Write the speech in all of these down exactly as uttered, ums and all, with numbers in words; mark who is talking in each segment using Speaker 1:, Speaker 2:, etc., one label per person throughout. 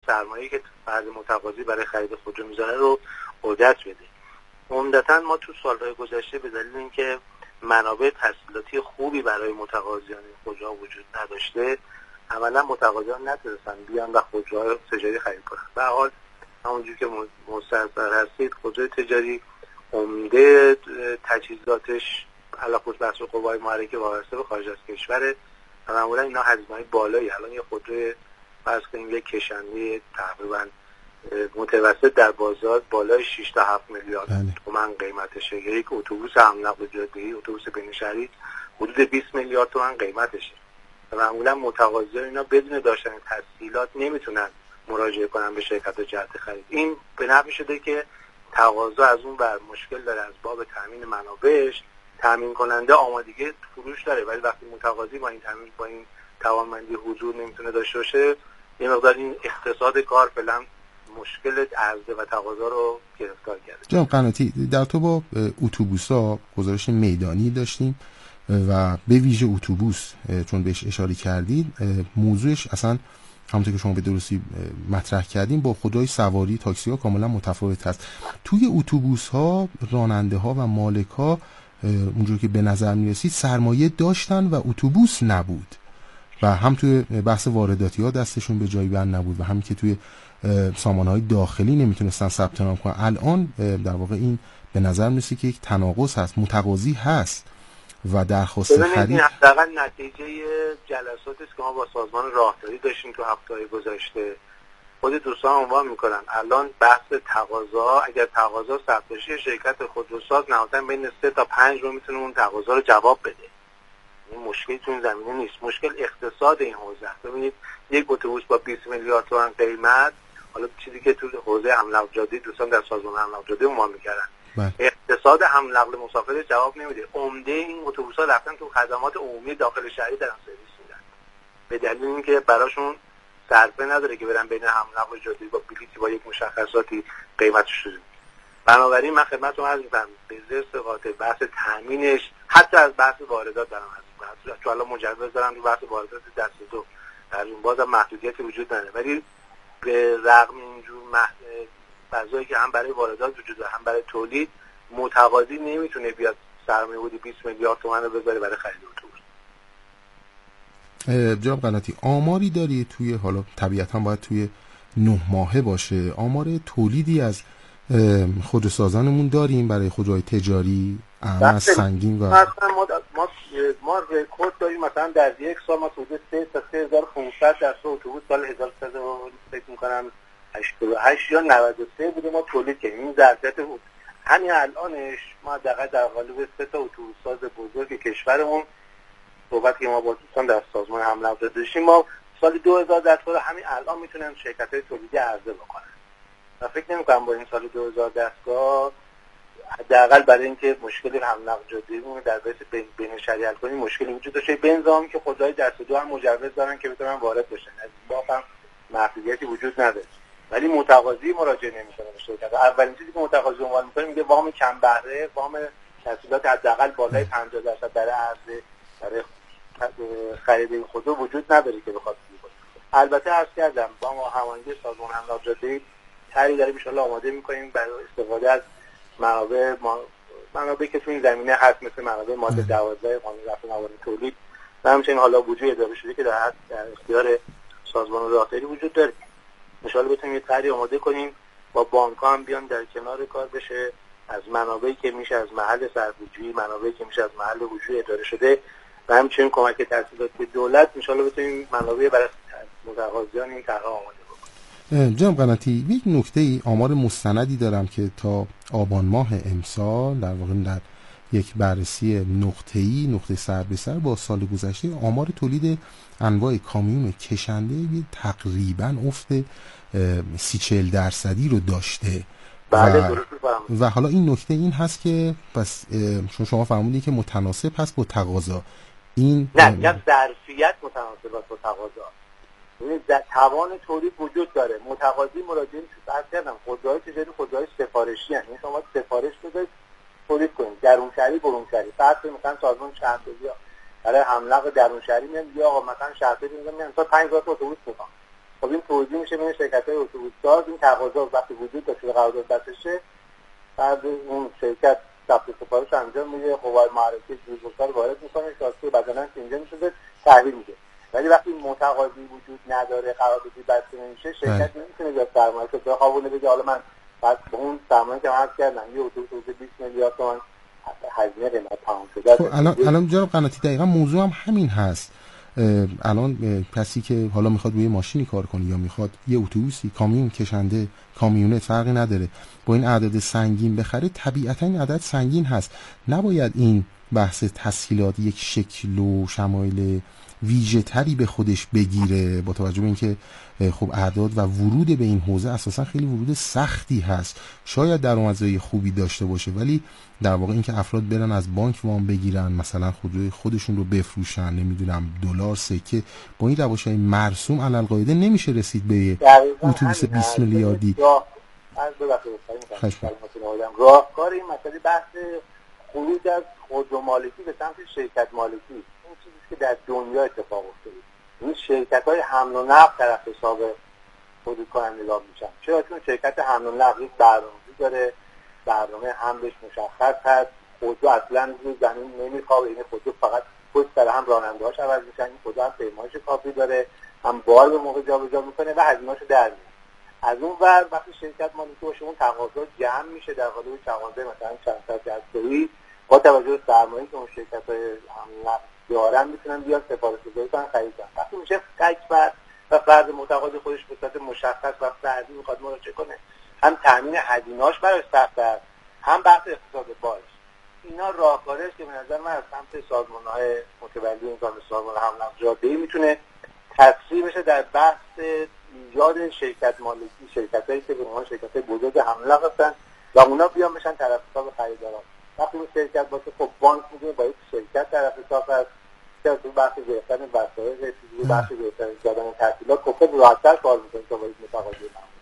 Speaker 1: سرمایه‌ای که فرد متقاضی برای خرید خودرو میذاره رو عودت بده. عمدتاً ما تو سالهای گذشته به دلیل اینکه منابع تسهیلاتی خوبی برای متقاضیان خودروها وجود نداشته، اولا متقاضیان نتونستن بیان و خودروهای تجاری خرید کنن. به هر حال همونجوری که مستحضر هستید، خودروی تجاری عمده تجهیزاتش علاوه بر قوای محرکه وابسته به خارج از کشوره و معمولا اینا هزینه‌های بالایی. الان یه خودروی فرض کنیم یک کشنده تقریبا متوسط در بازار بالای شش تا هفت میلیارد تومان قیمتشه. یک اتوبوس هم نقل جاده‌ای، اتوبوس بین شهری حدود بیست میلیارد تومان قیمتشه. و معمولا متقاضیان اینا بدون داشتن تسهیلات نمیتونن مراجعه کنن به شرکت جهت خرید. این به نفع شده که تقاضا از اون بر مشکل داره از باب تامین منابعش، تامین کننده آمادگی فروش داره، ولی وقتی متقاضی با این تامین با این توانمندی حضور نمیتونه داشته باشه، یه مقدار این اقتصاد کار فعلا مشکل عرضه و تقاضا رو گرفتار کرده.
Speaker 2: جناب قناتی، در تو با اتوبوس‌ها گزارش میدانی داشتیم و به ویژه اتوبوس چون بهش اشاره کردید، موضوعش اصلا همونطور که شما به درستی مطرح کردیم با خودروی سواری تاکسی ها کاملا متفاوت هست. توی اتوبوس ها راننده ها و مالک ها اونجور که به نظر می رسید سرمایه داشتن و اتوبوس نبود و هم توی بحث وارداتی ها دستشون به جایی بند نبود و هم که توی سامانه های داخلی نمیتونستن ثبت نام کنن. الان در واقع این به نظر می رسید که یک تناقض هست، متقاضی هست و درخواست خرید.
Speaker 1: این حداقل نتیجه جلساتی است که ما با سازمان راهداری داشتیم تو هفته‌های گذشته. خود دوستان عنوان میکنن الان بحث تقاضا، اگر تقاضا ثبت بشه شرکت خودروساز نهایتاً بین سه تا پنج رو میتونه اون تقاضا رو جواب بده. این مشکلی تو این زمینه نیست، مشکل اقتصاد این حوزه است. ببینید یک اتوبوس با بیست میلیارد تومان قیمت، حالا چیزی که تو حوزه حمل و جاده دوستان در سازمان حمل و جاده ما میکردن، اقتصاد حمل نقل مسافر جواب نمیده. عمده این اتوبوس‌ها رفتن تو خدمات عمومی داخل شهری دارن سرویس میدن، به دلیل اینکه براشون صرفه نداره که برن بین حمل نقل جاده با بلیطی با یک مشخصاتی قیمتش رو. بنابراین من خدمتتون عرض می‌کنم به زیر قاطع بحث تامینش، حتی از بحث واردات دارم عرض می‌کنم، چون الان مجوز دارن رو بحث واردات دست دو در اون بازم محدودیتی وجود نداره، ولی به رغم اینجور فضایی که هم برای واردات وجود داره هم برای تولید، متقاضی نمیتونه بیاد سرمایه حدود بیست میلیارد تومان رو بذاره برای خرید اتوبوس.
Speaker 2: جناب قناتی، آماری داری توی، حالا طبیعتا باید توی نه ماهه باشه، آمار تولیدی از خودروسازانمون داریم برای خودروهای تجاری اعم سنگین و
Speaker 1: مثلا ما ما ما رکورد داریم، مثلا در یک سال ما حدود سه تا سه هزار و پانصد دسته اتوبوس سال هزار و سیصد فکر می‌کنم هشتاد و هشت یا نود و سه بوده ما تولید کردیم. این ظرفیت بود. همین الانش ما دقیقاً در قالب سه تا اتوبوس ساز بزرگ کشورمون صحبت که ما با دوستان در سازمان حمل و جاده داشتیم، ما سال دو هزار دستگاه همین الان میتونن شرکت‌های تولیدی عرضه بکنن و فکر نمی‌کنم با این سال دو هزار دستگاه حداقل برای اینکه مشکلی حمل نقل جاده‌مون در بحث بین شهری حل کنیم مشکلی وجود داشته. به انضمام که خودروهای دست دو هم مجوز دارن که بتونن وارد بشن، از این باب هم محدودیتی وجود نداره، ولی متقاضی مراجعه نمی‌کنه به شرکت. اولین چیزی که متقاضی عنوان می‌کنه میگه وام کم بهره، وام تسهیلات حداقل بالای پنجاه درصد برای عرضه برای خرید این خودرو وجود نداره که بخواد بکنه. البته عرض کردم با ما هماهنگی سازمان حمل و جاده طرحی داریم ان شاءالله آماده می‌کنیم برای استفاده از منابع ما منابعی که تو این زمینه هست، مثل منابع ماده دوازده قانون رفع موارد تولید و همچنین حالا بودجه اداره شده که در در اختیار سازمان راهداری وجود داره. ان شاءالله بتونیم یه طرحی آماده کنیم با بانک‌ها هم بیان در کنار کار بشه، از منابعی که میشه از محل صرفه‌جویی، منابعی که میشه از محل بودجه اداره شده و همچنین کمک تسهیلاتی دولت ان شاءالله بتونیم منابع برای متقاضیان این طرح آماده بکنیم.
Speaker 2: جناب قناتی، یک نکته ای آمار مستندی دارم که تا آبان ماه امسال در واقع در یک بررسی نقطه‌ای نقطه سر به سر با سال گذشته آمار تولید انواع کامیون کشنده تقریبا افت سی چهل درصدی رو داشته.
Speaker 1: بله
Speaker 2: و, و حالا این نکته این هست که پس چون شما فرمودید که متناسب هست با تقاضا، این
Speaker 1: نه میگم ظرفیت متناسب با تقاضا، یعنی توان تولید وجود داره، متقاضی مراجعه بحث کردم خودروهای تجاری خودروهای سفارشی هستند، یعنی شما سفارش بده تولید کنید درون شهری برون شهری. فرض کنید مثلا سازمان شهرداری برای حمل نقل درون شهری میگه آقا مثلا شهرداری میگه من تا پنج هزار تا اتوبوس میخوام، خب این توزیع میشه بین شرکت‌های اتوبوس‌ساز. این تقاضا وقتی وجود داشته قرارداد بسته، بعد اون شرکت ثبت سفارش انجام میده، قوای معرفی جوربوس‌ها رو وارد میکنه، شاسه بدناً که اینجا میشه تحویل میده. ولی وقتی متقاضی وجود نداره، قراردادی بسته نمیشه، شرکت نمیتونه بیاد سرمایه رو بخوابونه بگه حالا من بعد به اون سرمایه که عرض کردم یه اتوبوس بیست میلیارد تومان هزینه قیمت تمام شده.
Speaker 2: خب الان الان جناب قناتی دقیقاً موضوع هم همین هست. الان کسی که حالا میخواد روی ماشینی کار کنه یا میخواد یه اتوبوسی، کامیون کشنده، کامیونت فرقی نداره، با این عدد سنگین بخره، طبیعتا این عدد سنگین هست. نباید این بحث تسهیلات یک شکل و شمایل ویژه تری به خودش بگیره، با توجه به اینکه خب اعداد و ورود به این حوزه اساسا خیلی ورود سختی هست. شاید درآمدزایی خوبی داشته باشه، ولی در واقع اینکه افراد برن از بانک وام بگیرن، مثلا خودروی خودشون رو بفروشن، نمیدونم دلار، سکه، با این روش‌های مرسوم علالقاعده نمیشه رسید به اتوبوس بیست میلیاردی.
Speaker 1: از ببخشید راهکار این مسئله بحث خروج از خودرو مالکی به سمت شرکت مالکی، این چیزی که در دنیا اتفاق افتاده. این شرکت‌های حمل و نقل طرف حساب تولید کنندگان میشن. چرا؟ چون شرکت حمل و نقل یک برنامه‌ریزی داره، برنامه حملش مشخص هست، خودرو اصلا روی زمین نمیخوابه، این خودرو فقط پشت سر هم راننده‌هاش عوض میشن، این خودرو هم پیمایش کافی داره، هم بار به موقع جابجا میکنه و هزینه‌اشو در میاره. از اون ور وقتی شرکت مالکی باشه اون تقاضا جمع میشه در قالب تقاضای مثلا چند صد جذبی، با توجه به سرمایه‌ای که اون شرکت‌های حمل دارن میتونن بیان سفارش گذاری کنن، خرید کنن. وقتی میشه تک فرد و فرد متقاضی خودش به صورت مشخص و فردی میخواد مراجعه کنه، هم تامین هزینه‌اش براش سخت است، هم بحث اقتصاد باش. اینا راهکاریه که به نظر من از سمت سازمان‌های متولی این کار سازمان حمل و نقل جاده‌ای میتونه تاثیر بشه در بحث ایجاد شرکت مالکی، شرکتایی که به عنوان شرکت‌های بزرگ حمل و نقل هستن و اونا بیان بشن طرف حساب خریداران. وقتی اون شرکت باشه خب بانک میگه با یک شرکت طرف حساب است که تو بحث گرفتن وسایل، تو بحث گرفتن دادن تحصیلات خب راحت‌تر کار می‌کنه تا با یک متقاضی.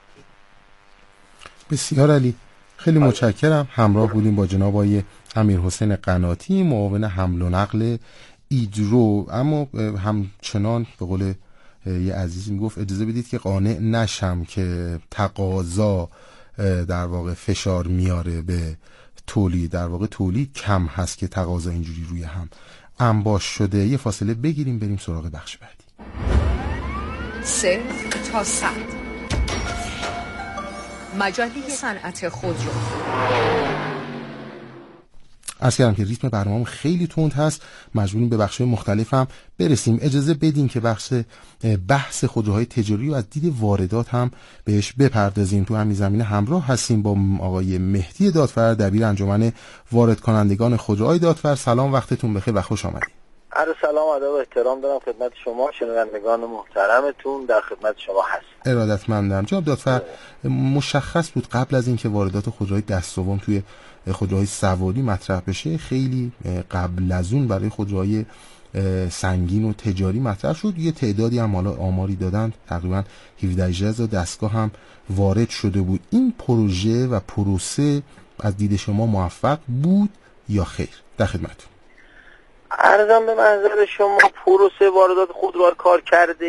Speaker 2: بسیار عالی، خیلی متشکرم. همراه بودیم با جناب آقای امیرحسین قناتی، معاون حمل و نقل ایدرو. اما همچنان به قول یه عزیزی میگفت اجازه بدید که قانع نشم که تقاضا در واقع فشار میاره به تولید. در واقع تولید کم هست که تقاضا اینجوری روی هم انباش شده. یه فاصله بگیریم بریم سراغ بخش بعدی.
Speaker 3: صفر تا صد مجله صنعت خودرو.
Speaker 2: عرض کردم که ریتم برنامه‌مون خیلی تند هست، مجبوریم به بخش‌های مختلف هم برسیم. اجازه بدین که بخش بحث خودروهای تجاری و از دید واردات هم بهش بپردازیم. تو همین زمینه همراه هستیم با آقای مهدی دادفر، دبیر انجمن وارد کنندگان خودروهای دادفر. سلام، وقتتون بخیر و خوش آمدید.
Speaker 4: عرض سلام و ادب و احترام دارم خدمت شما شنوندگان محترمتون، در خدمت شما هست.
Speaker 2: ارادتمندم. جناب دادفر، مشخص بود قبل از اینکه واردات خودروهای دست دوم توی خودروهای سواری مطرح بشه، خیلی قبل از اون برای خودروهای سنگین و تجاری مطرح شد. یه تعدادی هم حالا آماری دادن، تقریبا هفده هزار دستگاه هم وارد شده بود. این پروژه و پروسه از دید شما موفق بود یا خیر؟ در خدمتتون.
Speaker 4: عرضم به منظر شما پروسه واردات خودروهای کار کرده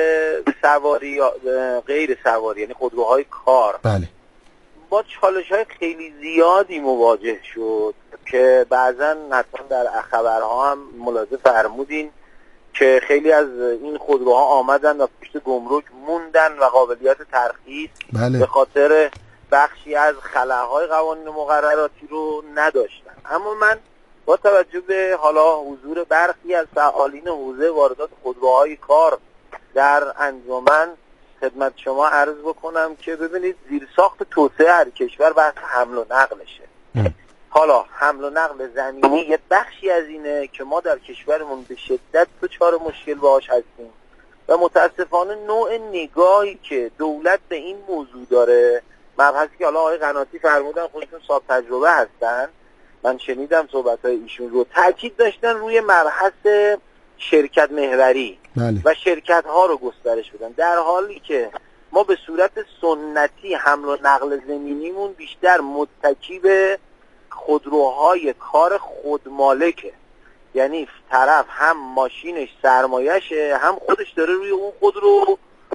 Speaker 4: سواری یا غیر سواری، یعنی خودروهای کار،
Speaker 2: بله،
Speaker 4: با چالش‌های خیلی زیادی مواجه شد که بعضا حتما در خبرها هم ملاحظه فرمودین که خیلی از این خودروها آمدن و پشت گمرک موندن و قابلیت ترخیص
Speaker 2: بله.
Speaker 4: به خاطر بخشی از خلاهای قوانین مقرراتی رو نداشتن. اما من با توجه به حالا حضور برخی از فعالین حوزه واردات خودروهای کار در انجمن خدمت شما عرض بکنم که ببینید زیرساخت توسعه هر کشور بحث حمل و نقلشه. ام. حالا حمل و نقل زمینی یه بخشی از اینه که ما در کشورمون به شدت دچار مشکل باهاش هستیم و متاسفانه نوع نگاهی که دولت به این موضوع داره، مبحثی که حالا آقای قناتی فرمودن خودشون صاحب تجربه هستن، من شنیدم صحبت‌های ایشون رو، تاکید داشتن روی مبحث شرکت محوری
Speaker 2: بله.
Speaker 4: و شرکت ها رو گسترش بدن، در حالی که ما به صورت سنتی حمل و نقل زمینیمون بیشتر متکی به خودروهای کار خودمالکه، یعنی طرف هم ماشینش سرمایشه هم خودش داره روی اون خودرو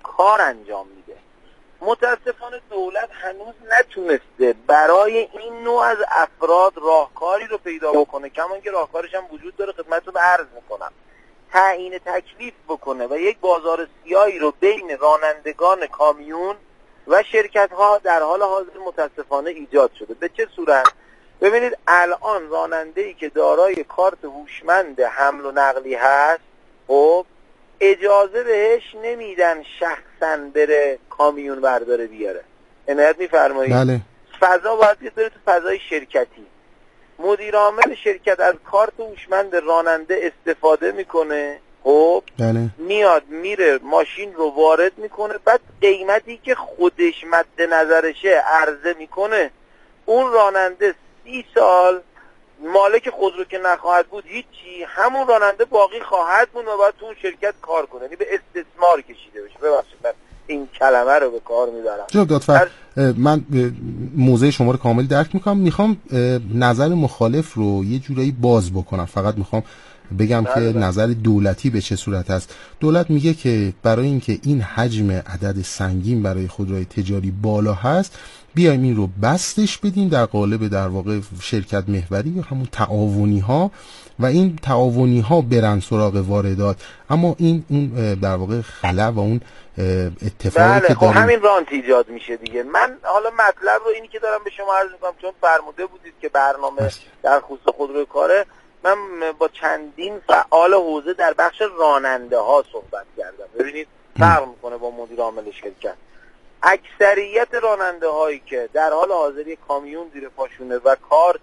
Speaker 4: کار انجام میده. متاسفانه دولت هنوز نتونسته برای این نوع از افراد راهکاری رو پیدا بکنه، کما اینکه راهکارش هم وجود داره، خدمتتون عرض میکنم، تعیین تکلیف بکنه و یک بازار سیاهی رو بین رانندگان کامیون و شرکت ها در حال حاضر متاسفانه ایجاد شده. به چه صورت؟ ببینید الان راننده‌ای که دارای کارت هوشمند حمل و نقلی هست، خب اجازه بهش نمیدن شخصا بره کامیون برداره بیاره. عنایت میفرمایید؟
Speaker 2: بله.
Speaker 4: فضا باید بره تو فضای شرکتی. مدیر عامل شرکت از کارت هوشمند راننده استفاده میکنه، خب
Speaker 2: بله.
Speaker 4: میاد میره ماشین رو وارد میکنه، بعد قیمتی که خودش مد نظرشه عرضه میکنه. اون راننده سی سال مالک خودرو که نخواهد بود هیچی، همون راننده باقی خواهد بود و باید تو اون شرکت کار کنه، یعنی به استثمار کشیده بشه. ببخشید من این کلمه رو به کار میبرم.
Speaker 2: جناب دادفر، من موضع شما رو کامل درک میکنم. میخوام نظر مخالف رو یه جورایی باز بکنم. فقط میخوام بگم بله که بله. نظر دولتی به چه صورت است. دولت میگه که برای اینکه این حجم عدد سنگین برای خودروهای تجاری بالا هست، بیایم این رو بستش بدیم در قالب در واقع شرکت محوری یا همون تعاونی ها و این تعاونی ها برن سراغ واردات. اما این اون در واقع خلا و اون اتفاقی
Speaker 4: بله
Speaker 2: که
Speaker 4: خب
Speaker 2: داریم
Speaker 4: همین رانت ایجاد میشه دیگه. من حالا مطلب رو اینی که دارم به شما عرض میکنم، چون فرموده بودید که برنامه در خصوص خودروی کاره، من با چندین فعال حوزه در بخش راننده ها صحبت کردم. ببینید فرق میکنه با مدیر عامل شرکت. اکثریت راننده هایی که در حال حاضر کامیون زیر پاشونه و کارت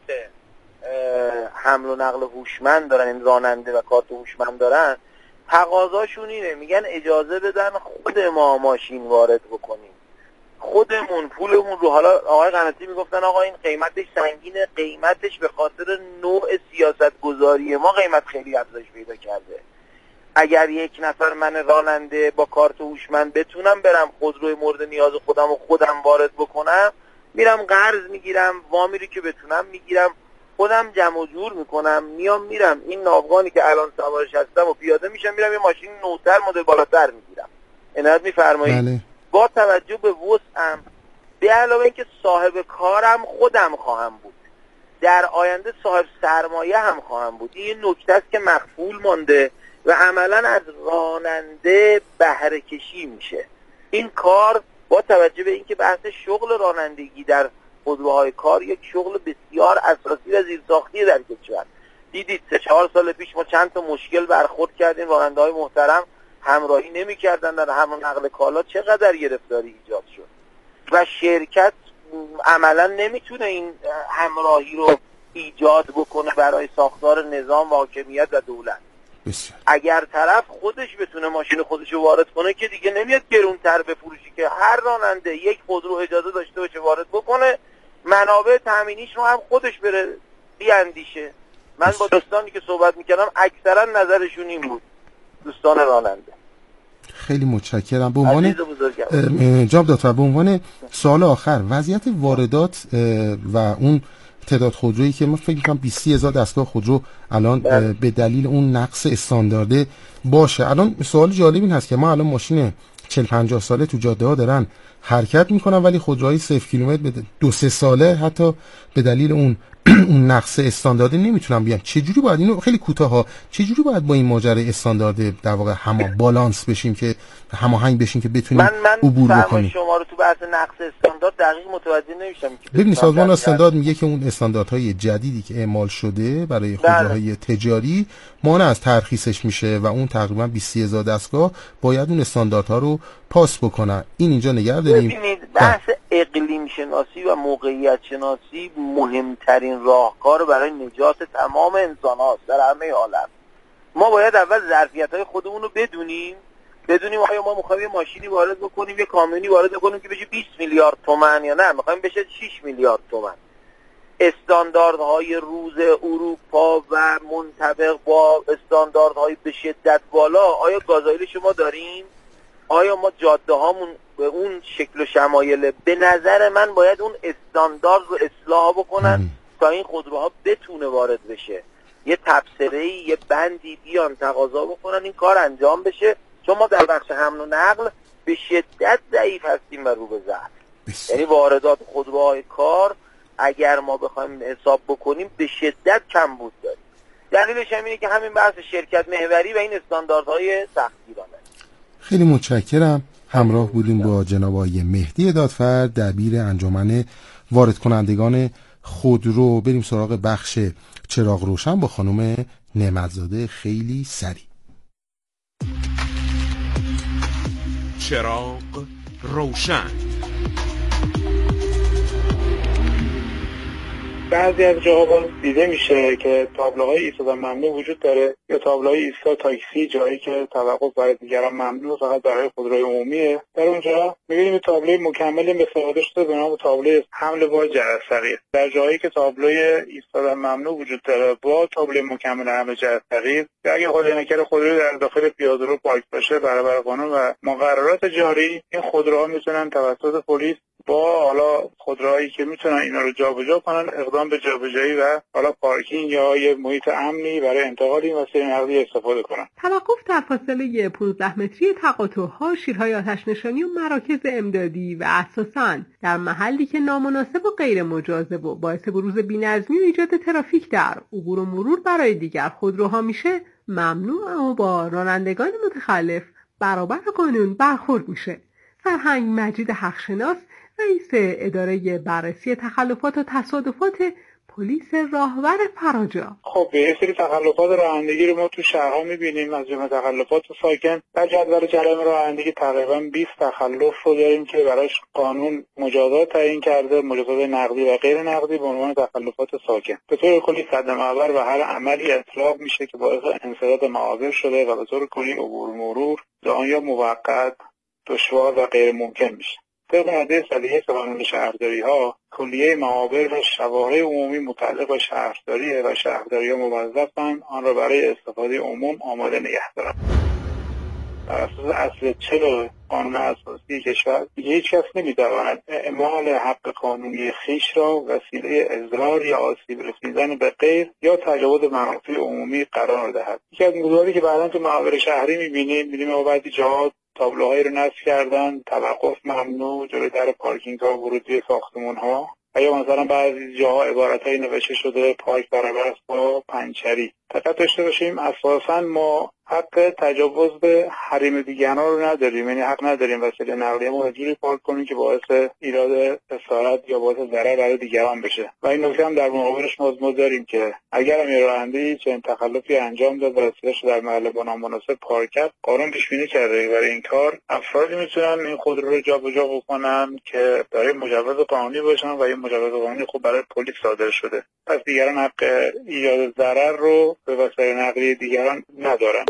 Speaker 4: حمل و نقل هوشمند دارن، این راننده و کارت هوشمند دارن، تقاضاشون اینه، میگن اجازه بدن خود ما ماشین وارد بکنیم، خودمون پولمون رو. حالا آقای قناتی میگفتن آقا این قیمتش سنگینه، قیمتش به خاطر نوع سیاست گذاری ما قیمت خیلی افزایش پیدا کرده. اگر یک نفر من راننده با کارت هوشمند بتونم برم خودروی مورد نیاز خودم و خودم وارد بکنم، میرم قرض میگیرم، وامی رو که بتونم میگیرم، خودم جمع و جور میکنم، میام میرم این ناوگانی که الان سوارش هستم و پیاده میشم میرم یه ماشین نوتر مدل بالاتر میگیرم. عنایت میفرمایید؟
Speaker 2: بله. با
Speaker 4: توجه به وسعم، به علاوه اینکه صاحب کارم خودم خواهم بود، در آینده صاحب سرمایه هم خواهم بود. این نکته است که مخفول مانده و عملا از راننده بهره کشی میشه. این کار با توجه به اینکه بحث شغل رانندگی در خودروهای کار یک شغل بسیار اساسی و زیرساختی در کشور. دیدید سه چهار سال پیش ما چند تا مشکل برخورد کردیم، راننده های محترم همراهی نمی کردن در همون نقل کالا، چقدر گرفتاری ایجاد شد و شرکت عملا نمیتونه این همراهی رو ایجاد بکنه برای ساختار نظام و حاکمیت و دولت.
Speaker 2: بسیار.
Speaker 4: اگر طرف خودش بتونه ماشین خودش رو وارد کنه که دیگه نمیاد گرونتر بفروشی، که هر راننده یک خودرو اجازه داشته باشه وارد بکنه، منابع تامینیش رو هم خودش بره بیاندیشه. من با دوستانی که صحبت میکردم اکثرا نظرشون این بود، دوستان راننده.
Speaker 2: خیلی متشکرم. به عنوان جناب دکتر، به عنوان سوال آخر، وضعیت واردات و اون تعداد خودرویی که من فکر می‌کنم بیست هزار دستگاه خودرو الان به دلیل اون نقص استاندارده باشه. الان سوال جالب این هست که ما الان ماشین چهل پنجاه ساله تو جاده ها دارن حرکت میکنن، ولی خودروهای صفر کیلومتر به دو سه ساله حتی به دلیل اون اون نقص استاندارده نمیتونن بیان. چه جوری باید اینو خیلی کوتاها چه جوری باید با این ماجرای استاندارد در واقع هم بالانس بشیم که هماهنگ بشیم که بتونیم
Speaker 4: من من
Speaker 2: عبور بکنیم؟
Speaker 4: شما رو تو بحث نقص استاندارد دقیق متوجه نمیشم.
Speaker 2: ببینید سازمان استاندارد میگه که اون استانداردهای جدیدی که اعمال شده برای خودروهای تجاری مانع از ترخیصش میشه و اون تقریبا بیست هزار دستگاه باید اون استانداردها رو پاس بکنن. این اینجا نگه داریم.
Speaker 4: ببینید بحث اقلیم شناسی و موقعیت شناسی مهمترین راهکار برای نجات تمام انسان هاست در همه عالم. ما باید اول ظرفیت‌های خودمون رو بدونیم، بدونیم آیا ما می‌خوایم یه ماشینی وارد بکنیم، یه کامیونی وارد بکنیم که بشه بیست میلیارد تومان یا نه می‌خوایم بشه شش میلیارد تومان. استانداردهای روز اروپا و منطبق با استانداردهای به شدت بالا، آیا گازوئیل شما داریم؟ آیا ما جاده هامون به اون شکل و شمایل؟ به نظر من باید اون استاندارد رو اصلاح بکنن تا این خودروها بتونه وارد بشه. یه تبصره‌ای، یه بندی بیان تقاضا بکنن این کار انجام بشه، چون ما در بخش حمل و نقل به شدت ضعیف هستیم و رو به ضعف. یعنی واردات خودروهای کار اگر ما بخوایم حساب بکنیم به شدت کمبود داریم. دلیلش هم اینه که همین بحث شرکت محوری و این استانداردهای سختگیرانه.
Speaker 2: خیلی متشکرم. همراه بودیم با جناب آقای مهدی دادفرد، دبیر انجمن وارد کنندگان خودرو. بریم سراغ بخش چراغ روشن با خانم نعمتزاده خیلی سریع.
Speaker 5: چراغ روشن.
Speaker 6: بعضی از جاها دیده میشه که تابلوهای ایستادن ممنوع وجود داره یا تابلوهای ایستاد تاکسی، جایی که توقف برای دیگران ممنوع فقط برای خودروی عمومیه. در اونجا می‌بینیم تابلوی مکمل استفاده شده به نام تابلوی حمل با جرس صغیر. در جایی که تابلوی ایستادن ممنوع وجود داره با تابلوی مکمل حمل جرس صغیر، یا اگه خدای نکرده خودروی در داخل پیاده‌رو پارک باشه، برابر قانون و مقررات جاری این خودروها میتونن توسط پلیس با حالا خودروهایی که میتونن اینا رو جابجا کنن اقدام به جابجایی و حالا پارکینگ یا یه محیط امنی برای انتقال این وسیله نقلیه استفاده کنن.
Speaker 7: توقف در فاصله پانزده متری تقاطع‌ها، شیرهای آتش نشانی و مراکز امدادی و اساساً در محلی که نامناسب و غیر مجاز و باعث بروز بی‌نظمی و ایجاد ترافیک در عبور و مرور برای دیگر خودروها میشه ممنوع و با رانندگان متخلف برابر قانون برخورد میشه. فرهنگ مجید حقشناس، رئیس اداره بررسی تخلفات و تصادفات پلیس راهور فراجا.
Speaker 6: خب به سری تخلفات رانندگی رو ما تو شهرها می‌بینیم. از جمله تخلفات ساکن در جدول جرائم رانندگی تقریبا بیست تخلف رو داریم که براش قانون مجازات تعیین کرده، مجازات نقدی و غیر نقدی به عنوان تخلفات ساکن. به طور کلی صد معبر و هر عملی اطلاق میشه که باعث انسداد معابر شده و به طور کلی عبور مرور آن یا موقت دشوار و غیر ممکن میشه. طبق ماده صد و یک قانون شهرداری‌ها کلیه معابر و شواهد عمومی متعلق به شهرداریه و شهرداری‌ها موظفن آن را برای استفاده عموم آماده نگه دارن. بر اساس اصل چهل قانون اساسی کشور دیگه هیچ کس نمی‌تواند اعمال حق قانونی خیش را وسیله اضرار یا آسیب رسیدن به غیر یا تجاوز منافع عمومی قرار دهد. یکی از موضوعاتی که بعداً تو معابر شهری می‌بینیم می‌بینیم بعضی جاها تابلوهایی رو نصب کردن، توقف ممنوع جلوی در پارکینگ ها، ورودی ساختمون ها، و یا مثلا بعضی جاها عبارتایی نوشته شده پارک برابر است با پنچری. دقت داشته باشیم اساساً ما حق تجاوز به حریم دیگران رو نداریم، یعنی حق نداریم وسیله نقلیه ما جوری پارک کنیم که باعث ایجاد خسارت یا باعث ضرر برای دیگران بشه. و این نکته هم در مقابلش ما داریم که اگر هم راننده چنین تخلفی انجام داد و وسیله‌اش در محل با نامناسب پارک کرد، قانون پیش بینی کرده برای این کار افرادی میتونن این خودرو رو جابجا بکنن که برای مجوز قانونی باشن و این مجوز قانونی خب برای پلیس صادر شده. پس دیگران حق ایجاد ضرر رو به وسیله نقلیه دیگران ندارن.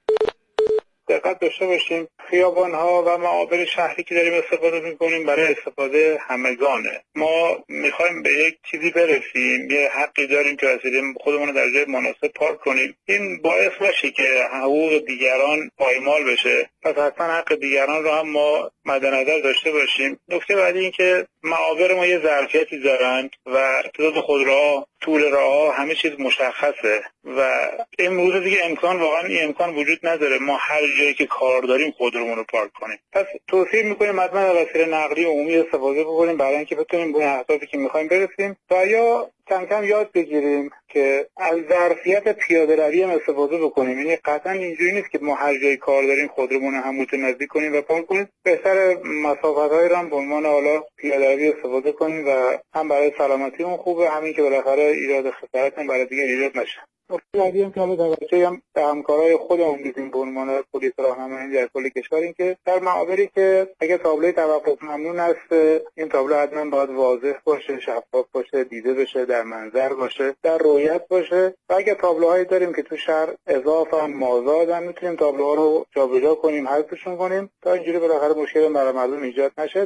Speaker 6: دقت داشته باشیم خیابان‌ها و معابر شهری که داریم استفاده می‌کنیم برای استفاده همگانه. ما می‌خوایم به یک چیزی برسیم، یه حقی داریم که وسیله خودمون رو در جای مناسب پارک کنیم. این باعث نشه که حقوق دیگران پایمال بشه. پس حتما حق دیگران رو هم ما مد نظر داشته باشیم. نکته بعدی این که معابر ما یه ظرفیتی دارن و تعداد خودروها، طول راه‌ها، همه چیز مشخصه و امروز دیگه امکان واقعا این امکان وجود نداره ما هر جایی که کار داریم خودرومون رو پارک کنیم. پس توصیه می‌کنیم حتما از وسیله نقلیه عمومی استفاده بکنیم برای اینکه بتونیم به اهدافی که می‌خوایم برسیم و یا کم کم یاد بگیریم که از ظرفیت پیاده روی هم استفاده بکنیم. یعنی قطعا اینجوری نیست که ما هر جایی کار داریم خودرومون هم متنزدیک کنیم و پارک کنیم. بهتر مسافت‌های رو هم به عنوان حالا پیاده روی استفاده کنیم و هم برای سلامتیمون خوبه، همین که بالاخره ایجاد خسارت هم برای دیگر ایجاد نشه. بعدی هم که حالا توجه هم به همکارای خودمون می‌دیم به عنوان پلیس راهنمایی در کل کشور، این که در معابری که اگه تابلوی توقف ممنوع هست این تابلو حتما باید واضح باشه، شفاف باشه، دیده بشه، در منظر باشه، در رؤیت باشه. و اگه تابلوهایی داریم که تو شهر اضافه هم مازاد هم میتونیم تابلوها رو جابجا کنیم، حذفشون کنیم تا اینجوری بالاخره مشکل برای مردم ایجاد نشه.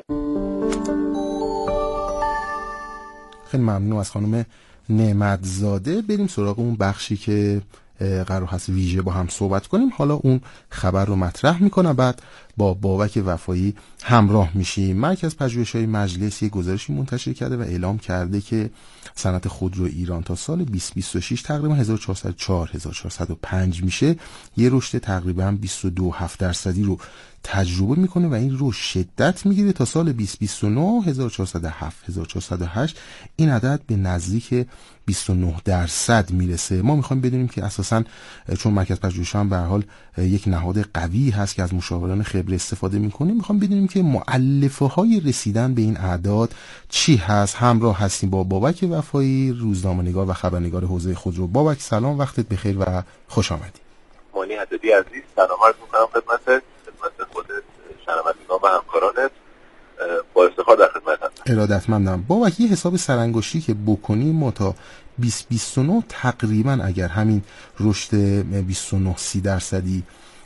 Speaker 2: خیلی ممنون از خانم نعمتزاده. بریم سراغ اون بخشی که قرار هست ویژه با هم صحبت کنیم. حالا اون خبر رو مطرح میکنم، بعد با بابک وفایی همراه میشیم. مرکز پژوهش‌های مجلس یک گزارشی منتشر کرده و اعلام کرده که صنعت خودرو ایران تا سال بیست بیست و شش تقریبا هزار و چهارصد و چهار هزار و چهارصد و پنج میشه، یه رشد تقریبا بیست و دو و هفت درصدی رو تجربه میکنه و این رو شدت میگیره تا سال بیست بیست و نه هزار و چهارصد و هفت هزار و چهارصد و هشت این عدد به نزدیک بیست و نه درصد میرسه. ما میخوایم بدونیم که اساساً چون مرکز پژوهش‌ها هم به هر حال یک نهاد قوی هست که از مشاوران خبره استفاده میکنه، میخوام بدونیم که مؤلفه های رسیدن به این اعداد چی هست. همراه هستیم با بابک وفایی، روزنامه‌نگار و خبرنگار حوزه خودرو. بابک سلام، وقتت بخیر و خوش آمدی.
Speaker 5: مانی حدادی عزیز سلام عرض میکنم خدمت خدمت خودت، شنوندگان و همکارانت. با افتخار در خدمتم.
Speaker 2: ارادتمندم. بابک یه حساب سرانگشتی که بکنیم ما تا بیست بیست و نه تقریبا اگر همین رشد بیست و نه سی درصدی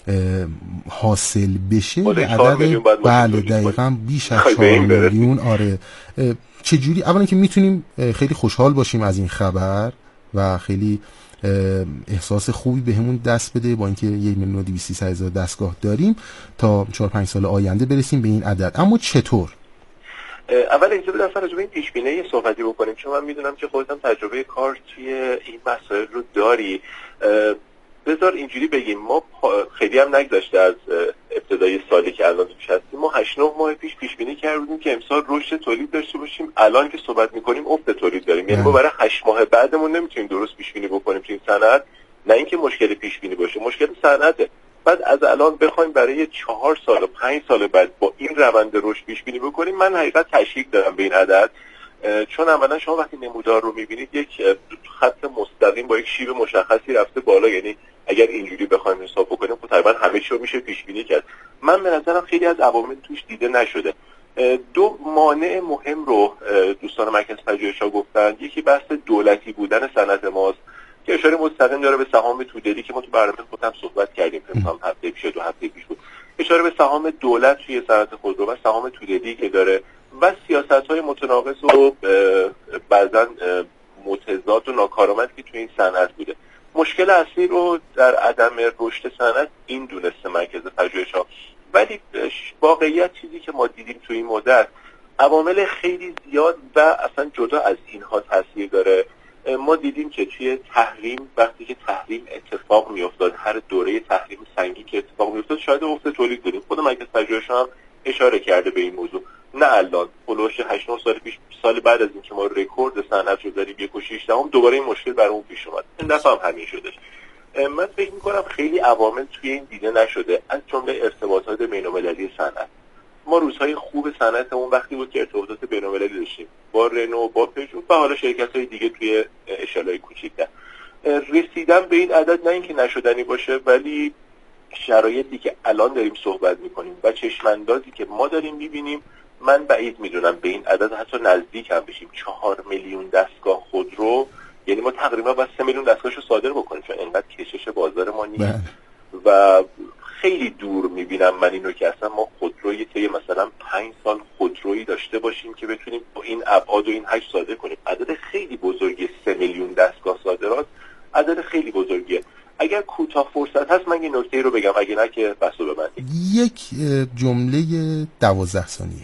Speaker 2: حاصل بشه و عدد بله دقیقاً بیش از چهار میلیون. آره چجوری اولا که میتونیم خیلی خوشحال باشیم از این خبر و خیلی احساس خوبی به همون دست بده با اینکه یک میلیون و دویست و سی هزار دستگاه داریم تا چهار پنج سال آینده برسیم به این عدد. اما چطور؟
Speaker 5: اول اینجا بدم راجع به این پیش بینی یه صحبتی بکنیم، چون من میدونم که خودت هم تجربه کار توی این مسائل رو داری. بذار اینجوری بگیم، ما خیلی هم نگذشته از ابتدای سالی که الان توش هستیم، ما هشت نه ماه پیش پیش بینی کردیم که امسال رشد تولید داشته باشیم. الان که صحبت میکنیم افت تولید داریم، یعنی ما برای هشت ماه بعدمون نمیتونیم درست پیش بینی بکنیم تو این صنعت. نه اینکه مشکل پیش بینی باشه، مشکل صنعته. بعد از الان بخوایم برای چهار سال و پنج سال بعد با این روند رشد پیش بینی بکنیم، من حقیقت تشویق دارم به این عدد. چون اولا شما وقتی نمودار رو میبینید یک خط مستقیم با یک شیب مشخصی رفته بالا، یعنی اگر اینجوری بخوایم حساب بکنیم خب تقریبا همه چی رو میشه پیش بینی کرد. من به نظرم خیلی از عوامل توش دیده نشده. دو مانع مهم رو دوستان مرکز پژوهش‌ها گفتن. یکی بحث دولتی بودن صنعت ماست که اشاره مستقیم داره به سهام تودلی که ما تو برنامه خودم صحبت کردیم، فکر کنم هفته پیش دو هفته پیش بود. اشاره به سهام دولت توی صنعت خودرو و سهام تودلی که داره و سیاست‌های متناقض و بعضاً متضاد و ناکارآمدی که توی این صنعت بوده. مشکل اصلی رو در عدم رشد صنعت این دونسته مرکز پژوهش‌ها. ولی واقعیت چیزی که ما دیدیم توی این مدت عوامل خیلی زیاد و اصلا جدا از اینها تاثیر داره. ما دیدیم که توی تحریم، وقتی که تحریم اتفاق میافتاد، هر دوره تحریم سنگی که اتفاق میافتاد شاید افت تولید داریم. خود مرکز پژوهش‌ها هم اشاره کرده به این موضوع. نه الان، پلوش هشت نه سال پیش، سال بعد از اینکه ما رکورد صنعت رو داریم یک و شش دهم، دوباره این مشکل برامون پیش اومد. این دفعه هم همین شدش. من فکر می‌کنم خیلی عوامل توی این دیده نشده، از جمله ارتباطات بین‌المللی صنعت. ما روزهای خوب صنعتمون وقتی بود که ارتباطات بین‌المللی داشتیم با رنو، با پژو و حالا شرکت‌های دیگه توی اشل‌های کوچیک‌تر. رسیدن به این عدد نه اینکه نشدنی باشه، ولی شرایطی که الان داریم صحبت می‌کنیم و چشم‌اندازی که ما داریم می‌بینیم، من بعید می‌دونم به این عدد حتی نزدیک هم بشیم. چهار میلیون دستگاه خودرو، یعنی ما تقریبا باید سه میلیون دستگاهشو صادر بکنیم، چون اینقدر کشش بازار ما نیست. و خیلی دور میبینم من اینو که اصلا ما خودروی طی مثلا پنج سال خودرویی داشته باشیم که بتونیم با این ابعاد و این حجم صادر کنیم. عدد خیلی بزرگی، سه میلیون دستگاه صادرات عدد خیلی بزرگیه. اگر کوتاه فرصت هست من یه نکته رو بگم، اگه نه که بحثو ببندیم.
Speaker 2: یک جمله دوازده ثانیه.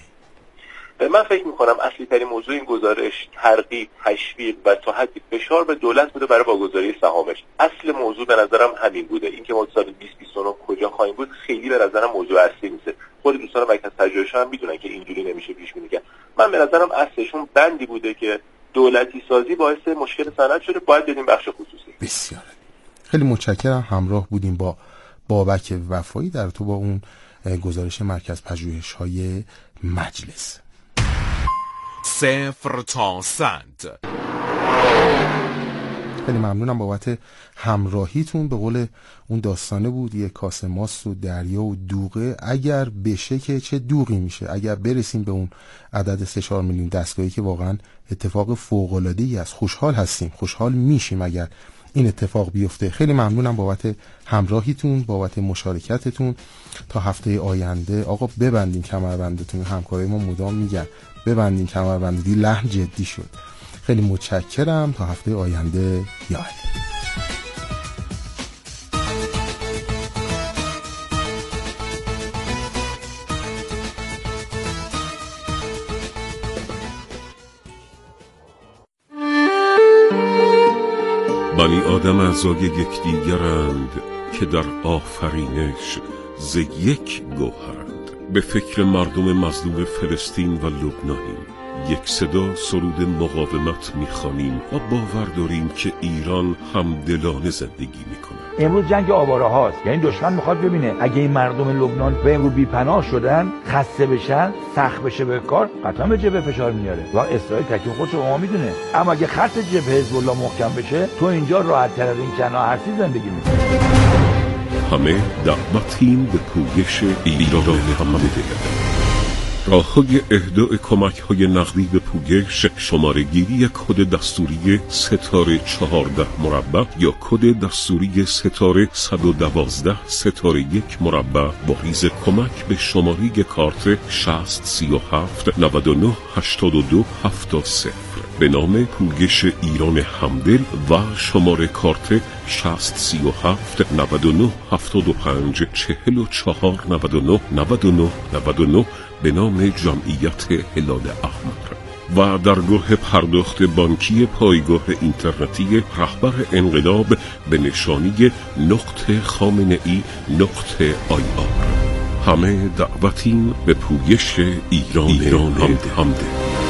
Speaker 5: من فکر میکنم اصلی ترین موضوع این گزارش ترغیب، تشویق و تا حدی فشار به دولت بوده برای واگذاری سهامش. اصل موضوع به نظرم همین بوده. اینکه ما سال بیست بیست و نه کجا خواهیم بود خیلی به نظرم موضوع اصلی نیست. خود دوستان مرکز پژوهش‌ها هم میدونن که اینجوری نمیشه پیش بینی کرد. من به نظرم اصلشون بندی بوده که دولتی سازی باعث مشکل صنعت شده، باید بدیم بخش خصوصی.
Speaker 2: بسیار خیلی متشکرم. همراه بودیم با بابک وفایی در تو با اون گزارش مرکز پژوهش‌های مجلس.
Speaker 8: صفر تا صد.
Speaker 2: خیلی ممنونم بابت همراهیتون. به قول اون داستانه بود، یه کاسه ماست و دریا و دوغه، اگر بشه که چه دوغی میشه. اگر برسیم به اون عدد سه چهار میلیون دستگاهی که واقعا اتفاق فوق‌العاده‌ای است، خوشحال هستیم، خوشحال میشیم اگر این اتفاق بیفته. خیلی ممنونم بابت همراهیتون، بابت مشارکتتون. تا هفته آینده آقا ببندین کمربندتون. همکارای ما مدام میگن ببندین کمربندی، لحن جدی شد. خیلی متشکرم. تا هفته آینده، یا علی.
Speaker 9: بنی آدم اعضای یکدیگرند که در آفرینش
Speaker 8: ز یک گوهرند. به فکر مردم مظلوم فلسطین و لبنانیم. یک صدا سرود مقاومت میخوانیم و باور داریم که ایران همدلانه زندگی میکنه.
Speaker 9: امروز جنگ آواره هاست، یعنی دشمن میخواد ببینه اگه این مردم لبنان به امروز بی‌پناه شدن، خسته بشن، سخت بشه به کار، قطعا به جبهه فشار میاره و اسرائیل تکلیف خودش رو ما میدونه. اما اگه خط جبهه حزب الله محکم بشه، تو اینجا راحت تر از این کنا هرسی زندگی میکنی.
Speaker 8: همه دعوتیم به پویش ایران حمده. راه‌های اهدای کمک‌های نقدی به پویش شماره‌گیری کد دستوری ستاره چهارده مربع یا کد دستوری ستاره صد و دوازده ستاره یک مربع با ریز کمک به شماره کارت شصت سی و هفت نود و نه هشتاد و دو هفتاد صفر به نام پویش ایران همدل و شماره کارت شصت سی و هفت نود و نه هفتاد و پنج چهل و چهار نود و نه نود و نه نود و نه به نام جمعیت هلال احمر و درگاه پرداخت بانکی پایگاه اینترنتی رهبر انقلاب به نشانی نقطه خامنه ای نقطه آی آر. همه دعوتیم به پویش ایران, ایران همده, همده.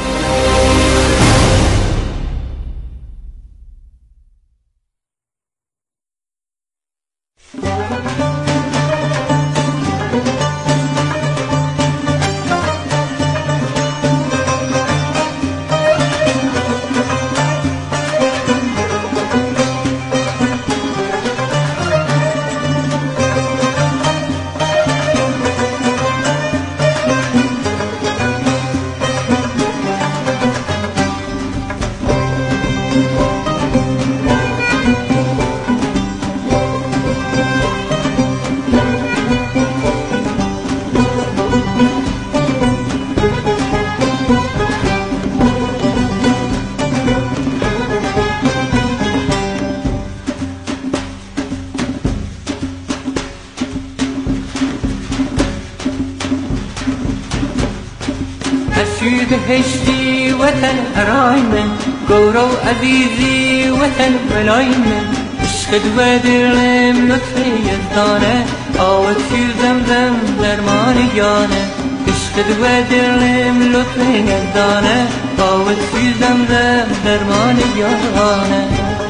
Speaker 10: بهشتی وطن ارای من گورو عزیزی وطن بلای من عشق دو دلم لطفی یزدانه آوت فی زمزم درمان یانه عشق دو دلم لطفی یزدانه آوت فی زمزم درمان یانه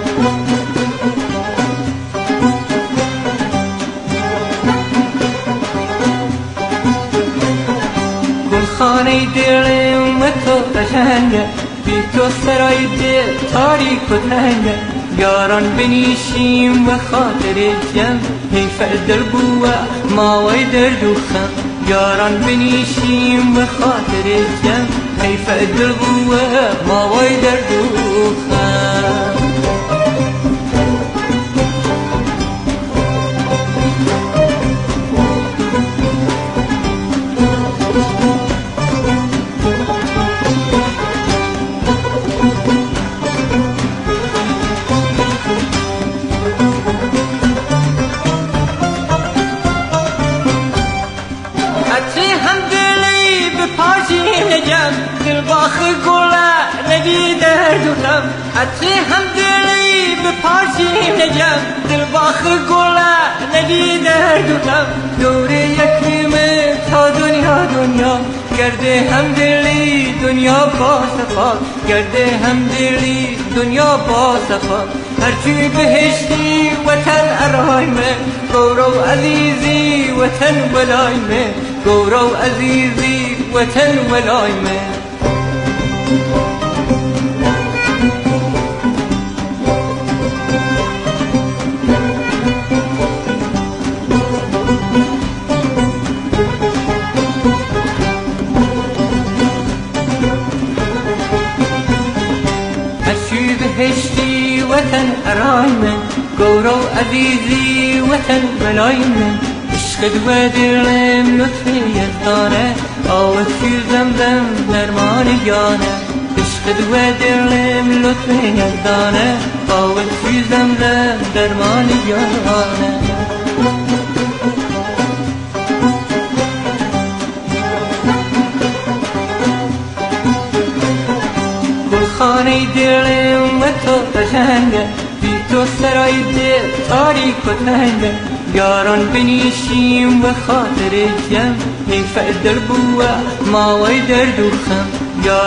Speaker 10: خانه دلم و تو قشنگه بی تو سرای دل تاریک و تنگه یاران بنیشیم و خاطر جم حیف دل بوه ماوی درد و خم یاران بنیشیم و خاطر جم حیف دل بوه ماوی درد و خم عطر هم دلی به پارچین نجم دل باخر گله ندی درد و غم دور یکیمه تا دنیا دنیا گرده هم دلی دنیا با صفا گرده هم دلی دنیا با صفا هرچی بهشتی وطن ارایمه گورو عزیزی وطن ولایمه گورو عزیزی وطن ولایمه بهشتی وطن ارای من گورو عزیزی وطن بلای من عشق دو دلم لطفی یزدانه آوت فی زمزم درمان یانه عشق دو دلم لطفی یزدانه آوت فی زمزم درمان یانه خانه دلم و تو قشنگه بی تو سرای دل تاریک و تنگه یاران بنیشیم و خاطر جم حیف در بوه ما وی درد و خم